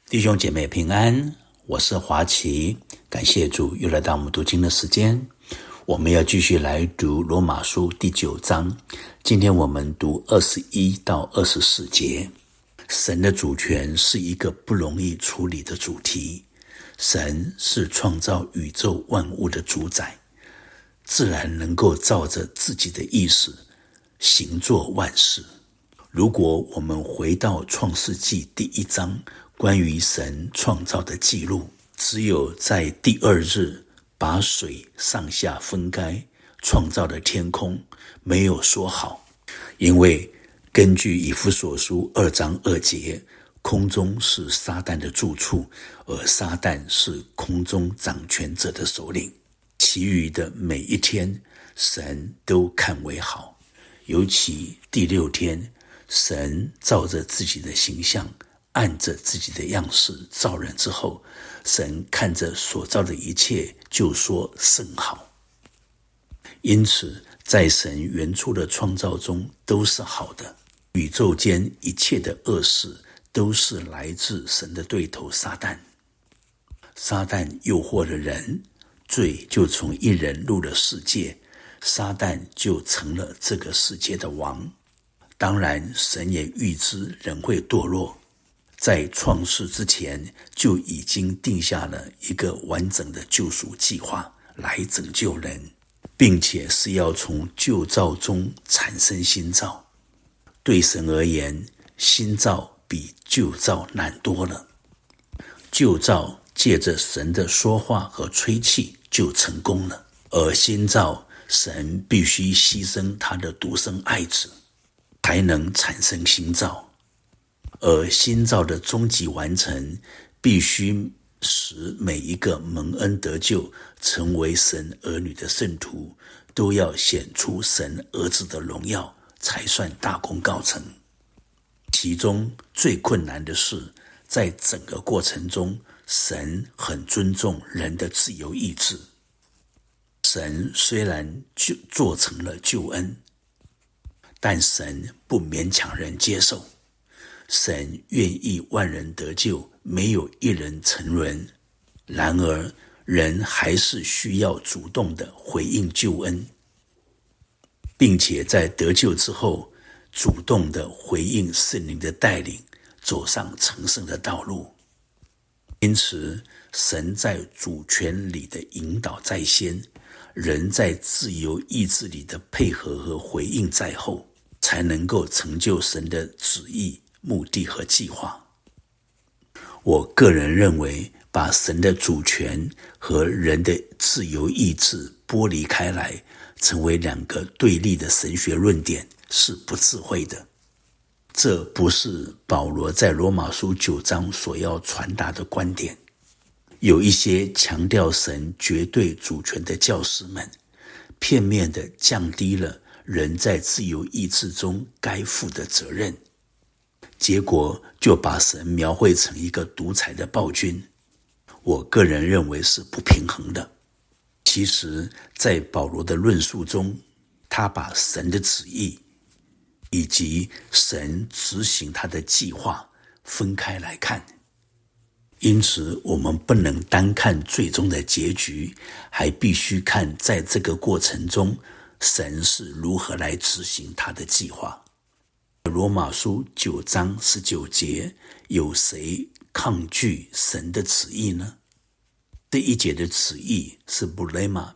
弟兄姐妹平安，我是华奇，感谢主又来到我们读经的时间。我们要继续来读罗马书第9章，今天我们读21到24节。神的主权是一个不容易处理的主题。神是创造宇宙万物的主宰，自然能够照着自己的意思行作万事。如果我们回到创世纪第1章关于神创造的记录，只有在第2日把水上下分开创造的天空，没有说好，因为根据以弗所书2章2节，空中是撒旦的住处，而撒旦是空中掌权者的首领。其余的每一天，神都看为好，尤其第6天，神照着自己的形象，按着自己的样式造人之后，神看着所造的一切，就说甚好。因此，在神原初的创造中都是好的。宇宙间一切的恶事都是来自神的对头撒旦。撒旦诱惑了人，罪就从一人入了世界，撒旦就成了这个世界的王。当然，神也预知人会堕落，在创世之前就已经定下了一个完整的救赎计划来拯救人，并且是要从旧造中产生新造。对神而言，新造比旧造难多了。旧造借着神的说话和吹气就成功了，而新造神必须牺牲他的独生爱子才能产生新造，而新造的终极完成必须使每一个蒙恩得救成为神儿女的圣徒都要显出神儿子的荣耀，才算大功告成。其中最困难的是，在整个过程中，神很尊重人的自由意志。神虽然就做成了救恩，但神不勉强人接受。神愿意万人得救，没有一人沉沦。然而，人还是需要主动的回应救恩，并且在得救之后，主动的回应圣灵的带领，走上成圣的道路。因此，神在主权里的引导在先，人在自由意志里的配合和回应在后，才能够成就神的旨意、目的和计划。我个人认为，把神的主权和人的自由意志剥离开来，成为2个对立的神学论点，是不智慧的。这不是保罗在罗马书9章所要传达的观点。有一些强调神绝对主权的教师们，片面地降低了人在自由意志中该负的责任，结果就把神描绘成一个独裁的暴君。我个人认为是不平衡的。其实，在保罗的论述中，他把神的旨意以及神执行他的计划分开来看。因此，我们不能单看最终的结局，还必须看在这个过程中，神是如何来执行他的计划。罗马书9章19节，有谁抗拒神的旨意呢？这一节的旨意是 Boulema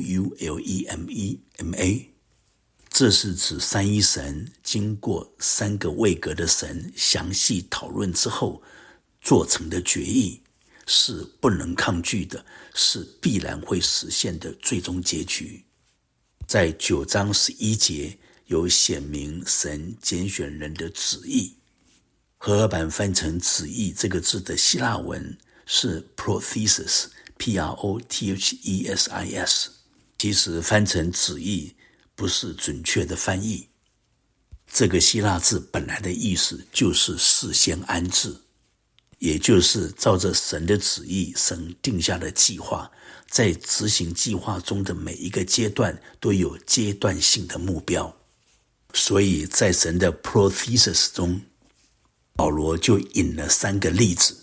B-O-U-L-E-M-E-M-A， 这是指三一神经过3个位格的神详细讨论之后做成的决议，是不能抗拒的，是必然会实现的最终结局。在9章11节有显明神拣选人的旨意，和合版翻成旨意这个字的希腊文是 prothesis P-R-O-T-H-E-S-I-S， 其实翻成旨意不是准确的翻译。这个希腊字本来的意思就是事先安置，也就是照着神的旨意，神定下的计划，在执行计划中的每一个阶段都有阶段性的目标。所以在神的 prothesis 中，保罗就引了3个例子。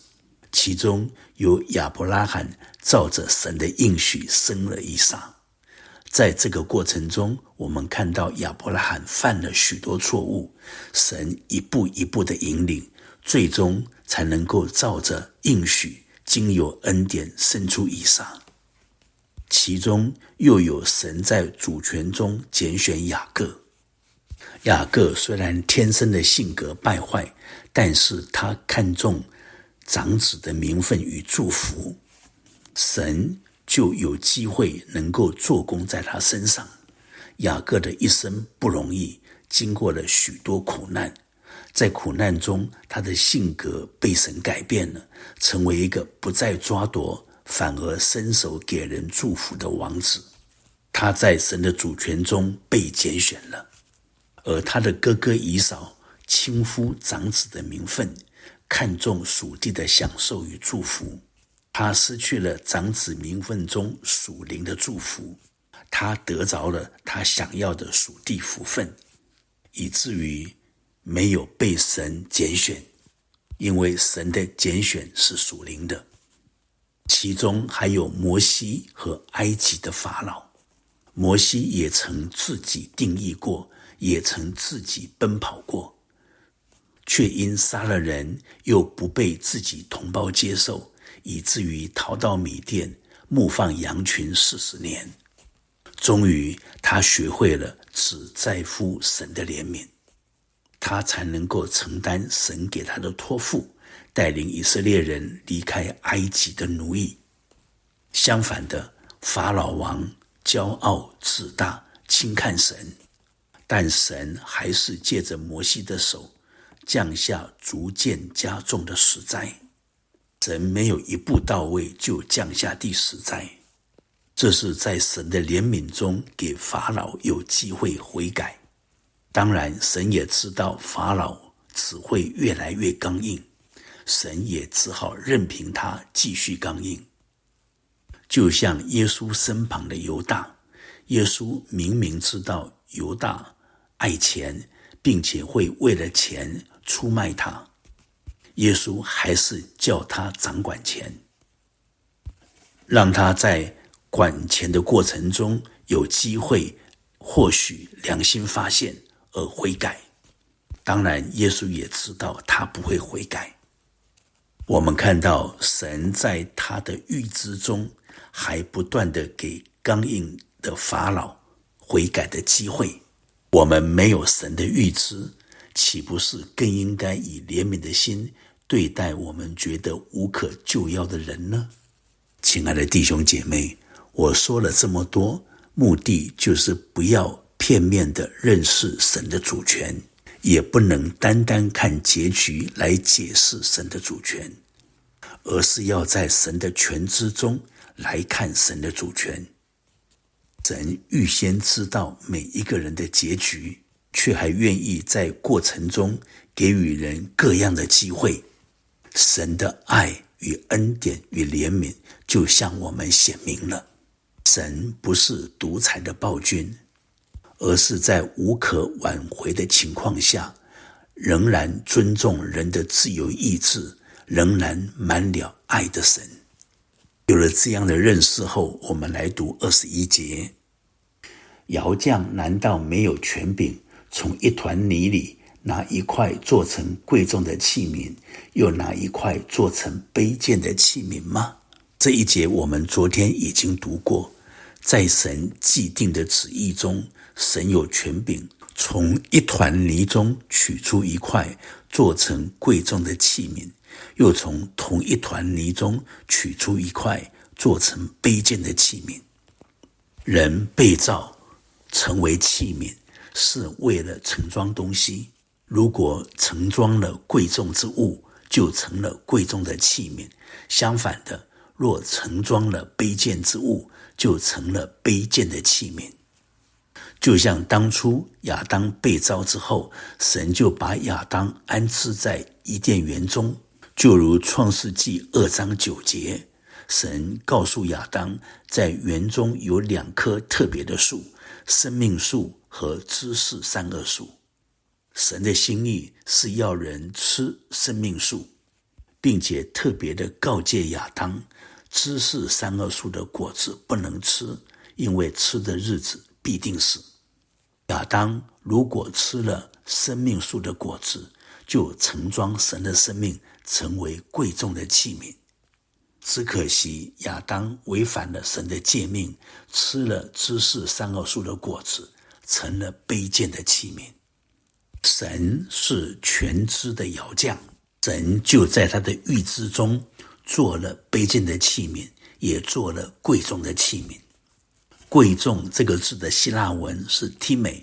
其中有亚伯拉罕照着神的应许生了以撒。在这个过程中，我们看到亚伯拉罕犯了许多错误，神一步一步的引领，最终才能够照着应许经由恩典生出以撒。其中又有神在主权中拣选雅各。雅各虽然天生的性格败坏，但是他看重长子的名分与祝福，神就有机会能够做工在他身上。雅各的一生不容易，经过了许多苦难，在苦难中，他的性格被神改变了，成为一个不再抓夺，反而伸手给人祝福的王子。他在神的主权中被拣选了，而他的哥哥以扫轻忽长子的名分，看重属地的享受与祝福，他失去了长子名分中属灵的祝福，他得着了他想要的属地福分，以至于没有被神拣选，因为神的拣选是属灵的。其中还有摩西和埃及的法老，摩西也曾自己定义过，也曾自己奔跑过，却因杀了人，又不被自己同胞接受，以至于逃到米甸牧放羊群40年。终于他学会了只在乎神的怜悯，他才能够承担神给他的托付，带领以色列人离开埃及的奴役。相反的，法老王骄傲自大，轻看神，但神还是借着摩西的手降下逐渐加重的十灾。神没有一步到位就降下第10灾，这是在神的怜悯中给法老有机会悔改。当然，神也知道法老只会越来越刚硬，神也只好任凭他继续刚硬。就像耶稣身旁的犹大，耶稣明明知道犹大爱钱，并且会为了钱出卖他，耶稣还是叫他掌管钱，让他在管钱的过程中有机会或许良心发现而悔改。当然，耶稣也知道他不会悔改。我们看到神在他的预知中还不断地给刚硬的法老悔改的机会。我们没有神的预知，岂不是更应该以怜悯的心对待我们觉得无可救药的人呢？亲爱的弟兄姐妹，我说了这么多，目的就是不要片面地认识神的主权，也不能单单看结局来解释神的主权，而是要在神的全知中来看神的主权。神预先知道每一个人的结局，却还愿意在过程中给予人各样的机会。神的爱与恩典与怜悯就向我们显明了。神不是独裁的暴君，而是在无可挽回的情况下，仍然尊重人的自由意志，仍然满了爱的神。有了这样的认识后，我们来读21节。窑匠难道没有权柄从一团泥里拿一块做成贵重的器皿，又拿一块做成卑贱的器皿吗？这一节我们昨天已经读过，在神既定的旨意中，神有权柄从一团泥中取出一块做成贵重的器皿，又从同一团泥中取出一块做成卑贱的器皿。人被造成为器皿，是为了盛装东西。如果盛装了贵重之物，就成了贵重的器皿。相反的，若盛装了卑贱之物，就成了卑贱的器皿。就像当初亚当被造之后，神就把亚当安置在伊甸园中，就如创世纪2章9节，神告诉亚当，在园中有2棵特别的树，生命树和知识善恶树。神的心意是要人吃生命树， 并且特别的告诫亚当，知识善恶树的果子不能吃，因为吃的日子必定死。亚当如果吃了生命树的果子，就盛装神的生命，成为贵重的器皿。只可惜亚当违反了神的诫命，吃了知识善恶树的果子，成了卑贱的器皿。神是全知的窑匠，神就在他的预知中做了卑贱的器皿，也做了贵重的器皿。贵重这个字的希腊文是 time，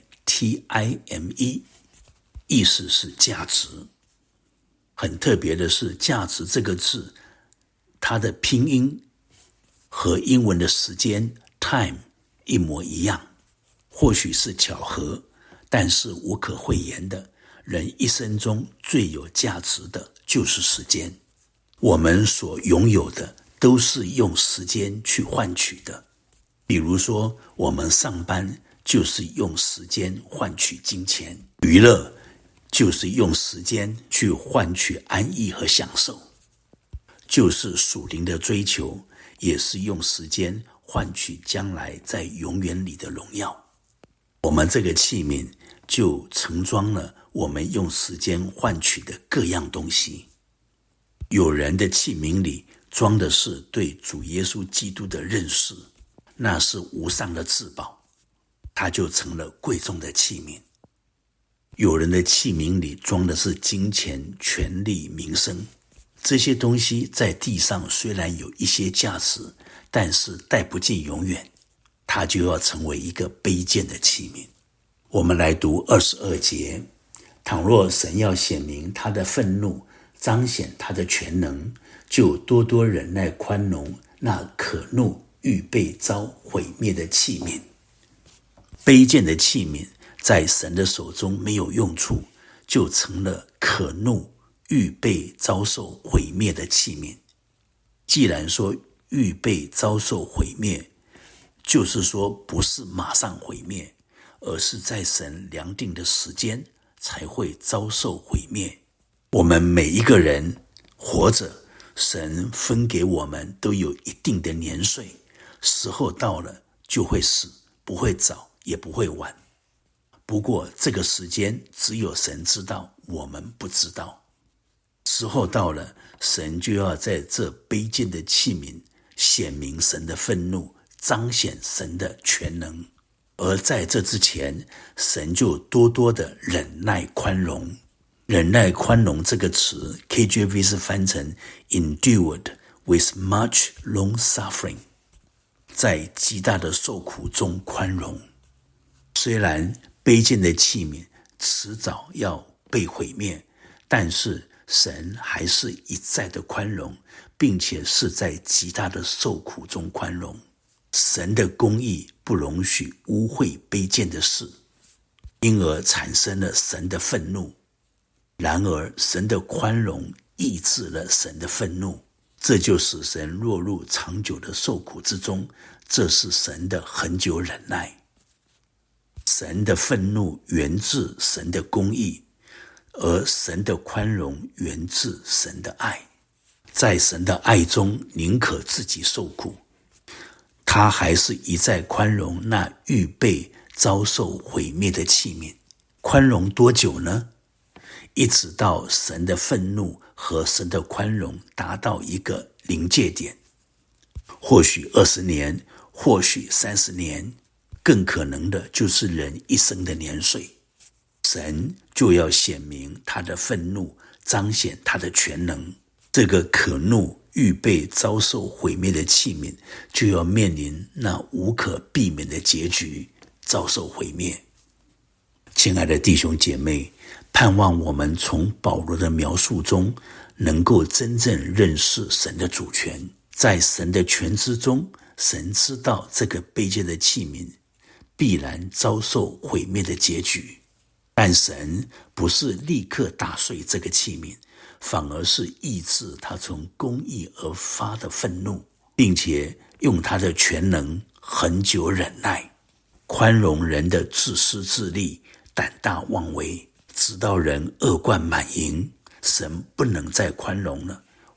T-I-M-E， 意思是价值。很特别的是，价值这个字它的拼音和英文的时间 time 一模一样。或许是巧合，但是无可讳言的，人一生中最有价值的就是时间。我们所拥有的都是用时间去换取的。比如说，我们上班就是用时间换取金钱，娱乐就是用时间去换取安逸和享受，就是属灵的追求，也是用时间换取将来在永远里的荣耀。我们这个器皿就盛装了我们用时间换取的各样东西。有人的器皿里装的是对主耶稣基督的认识，那是无上的至宝，它就成了贵重的器皿。有人的器皿里装的是金钱、权力、名声，这些东西在地上虽然有一些价值，但是带不进永远，它就要成为一个卑贱的器皿。我们来读22节，倘若神要显明他的愤怒，彰显他的全能，就多多忍耐宽容那可怒预备遭毁灭的器皿。卑贱的器皿在神的手中没有用处，就成了可怒预备遭受毁灭的器皿。既然说预备遭受毁灭，就是说不是马上毁灭，而是在神量定的时间才会遭受毁灭。我们每一个人活着，神分给我们都有一定的年岁，时候到了就会死，不会早也不会晚。不过这个时间只有神知道，我们不知道。时候到了，神就要在这卑贱的器皿显明神的愤怒，彰显神的全能。而在这之前，神就多多的忍耐宽容。忍耐宽容这个词 KJV 是翻成 endured with much long suffering， 在极大的受苦中宽容。虽然卑贱的器皿迟早要被毁灭，但是神还是一再的宽容，并且是在极大的受苦中宽容。神的公义不容许污秽卑贱的事，因而产生了神的愤怒。然而神的宽容抑制了神的愤怒，这就使神落入长久的受苦之中，这是神的恒久忍耐。神的愤怒源自神的公义，而神的宽容源自神的爱。在神的爱中，宁可自己受苦，他还是一再宽容那预备遭受毁灭的器皿。宽容多久呢？一直到神的愤怒和神的宽容达到一个临界点，或许20年，或许30年，更可能的就是人一生的年岁。神就要显明他的愤怒，彰显他的全能。这个可怒预备遭受毁灭的器皿，就要面临那无可避免的结局，遭受毁灭。亲爱的弟兄姐妹，盼望我们从保罗的描述中能够真正认识神的主权。在神的全知中，神知道这个卑贱的器皿必然遭受毁灭的结局，但神不是立刻打碎这个器皿，反而是抑制他从公义而发的愤怒，并且用他的全能恒久忍耐，宽容人的自私自利、胆大妄为，直到人恶贯满盈，神不能再宽容了，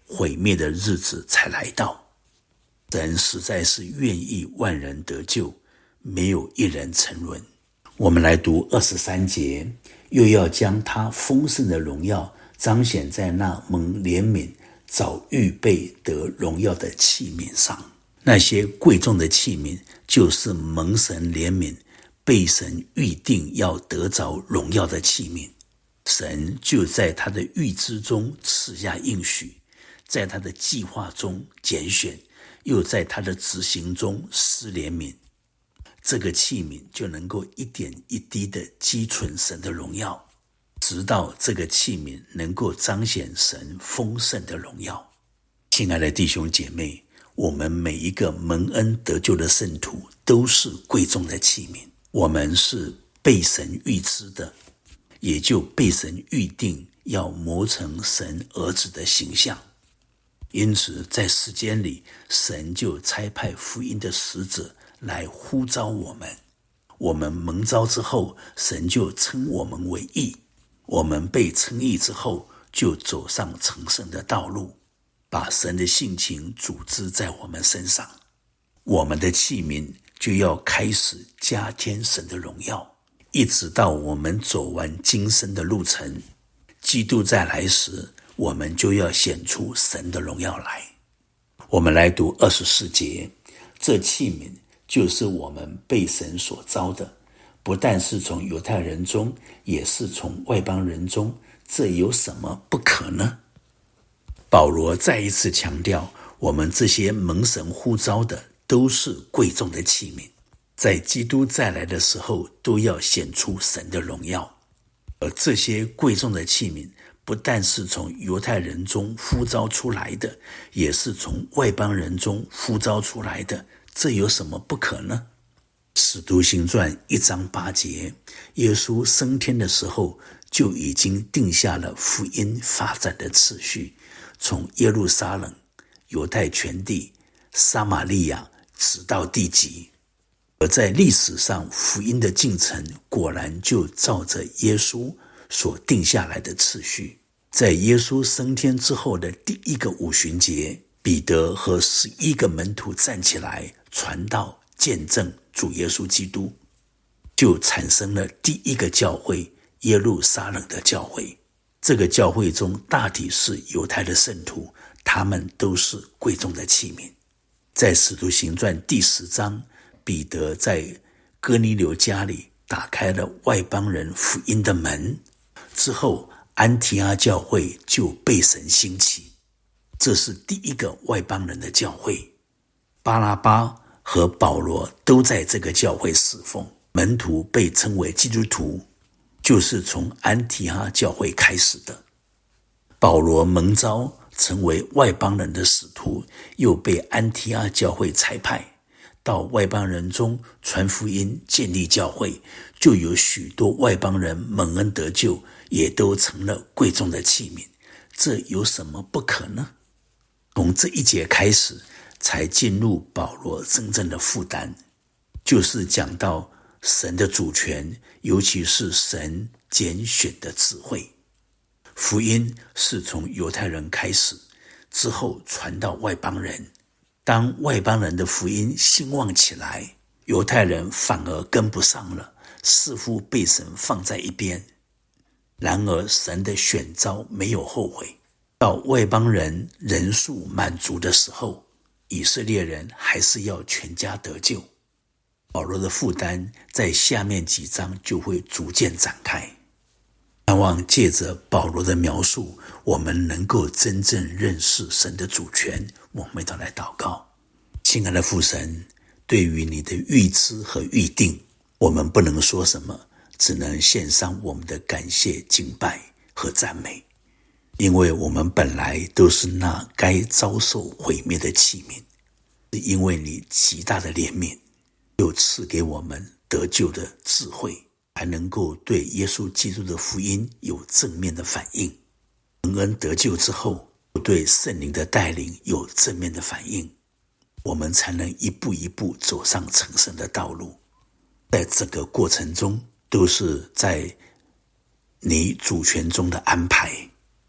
毁灭的日子才来到。神实在是愿意万人得救，没有一人沉沦。我们来读23节，又要将他丰盛的荣耀彰显在那蒙怜悯早预备得荣耀的器皿上。那些贵重的器皿就是蒙神怜悯被神预定要得着荣耀的器皿。神就在他的预知中赐下应许，在他的计划中拣选，又在他的执行中施怜悯。这个器皿就能够一点一滴地积存神的荣耀，直到这个器皿能够彰显神丰盛的荣耀。亲爱的弟兄姐妹，我们每一个蒙恩得救的圣徒都是贵重的器皿，我们是被神预知的，也就被神预定要磨成神儿子的形象。因此在时间里，神就差派福音的使者来呼召我们。我们蒙召之后，神就称我们为义。我们被称义之后，就走上成圣的道路，把神的性情组织在我们身上。我们的器皿就要开始加添神的荣耀，一直到我们走完今生的路程。基督再来时，我们就要显出神的荣耀来。我们来读24节，这器皿就是我们被神所召的，不但是从犹太人中，也是从外邦人中，这有什么不可呢？保罗再一次强调，我们这些蒙神呼召的都是贵重的器皿，在基督再来的时候都要显出神的荣耀。而这些贵重的器皿不但是从犹太人中呼召出来的，也是从外邦人中呼召出来的，这有什么不可呢？使徒行传1章8节，耶稣升天的时候就已经定下了福音发展的次序，从耶路撒冷、犹太全地、撒玛利亚直到地极。而在历史上，福音的进程果然就照着耶稣所定下来的次序。在耶稣升天之后的第一个五旬节，彼得和11个门徒站起来传道见证主耶稣基督，就产生了第一个教会，耶路撒冷的教会。这个教会中大体是犹太的圣徒，他们都是贵重的器皿。在使徒行传第10章，彼得在哥尼流家里打开了外邦人福音的门，之后安提阿教会就被神兴起，这是第一个外邦人的教会。巴拉巴和保罗都在这个教会侍奉，门徒被称为基督徒，就是从安提阿教会开始的。保罗蒙召成为外邦人的使徒，又被安提阿教会差派到外邦人中传福音，建立教会，就有许多外邦人蒙恩得救，也都成了贵重的器皿。这有什么不可呢？从这一节开始，才进入保罗真正的负担，就是讲到神的主权，尤其是神拣选的智慧。福音是从犹太人开始，之后传到外邦人。当外邦人的福音兴旺起来，犹太人反而跟不上了，似乎被神放在一边。然而神的选召没有后悔，到外邦人人数满足的时候，以色列人还是要全家得救。保罗的负担在下面几章就会逐渐展开。盼望借着保罗的描述，我们能够真正认识神的主权。我们一同来祷告。亲爱的父神，对于你的预知和预定，我们不能说什么，只能献上我们的感谢、敬拜和赞美。因为我们本来都是那该遭受毁灭的器皿，是因为你极大的怜悯，又赐给我们得救的智慧，还能够对耶稣基督的福音有正面的反应。蒙恩得救之后，对圣灵的带领有正面的反应，我们才能一步一步走上成圣的道路。在整个过程中，都是在你主权中的安排，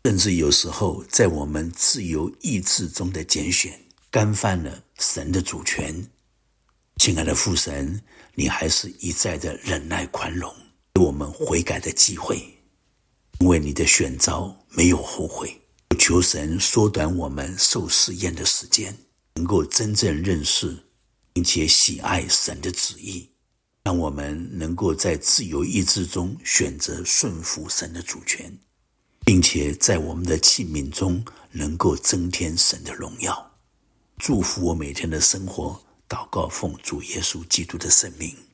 甚至有时候在我们自由意志中的拣选，干犯了神的主权。亲爱的父神，你还是一再的忍耐宽容，给我们悔改的机会，因为你的选召没有后悔。求神缩短我们受试验的时间，能够真正认识并且喜爱神的旨意，让我们能够在自由意志中选择顺服神的主权，并且在我们的器皿中能够增添神的荣耀。祝福我每天的生活，祷告奉主耶稣基督的圣名。